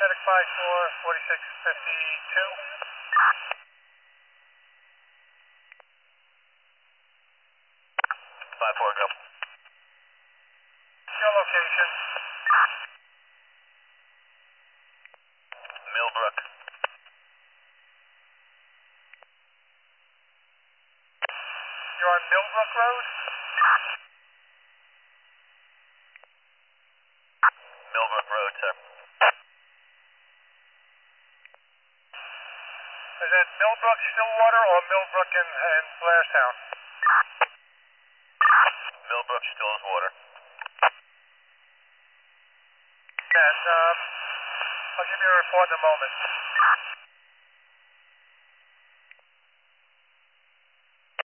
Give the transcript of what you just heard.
Medic 5-4, 4652. 5-4, go. Your location. Millbrook. You're on Millbrook Road? Millbrook Road, sir. Is that Millbrook, Stillwater, or Millbrook and Blairstown? Millbrook, Stillwater. Yes, I'll give you a report in a moment.